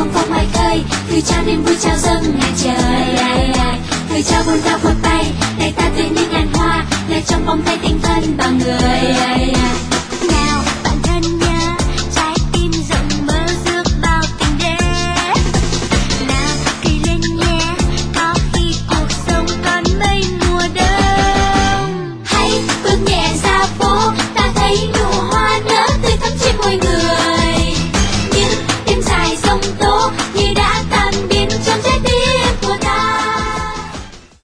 phong phong ngoài khơi, cười trao niềm vui trao dâng ngày trời. Cười trao buồn đau phút bay, tay ta tươi như ngàn hoa,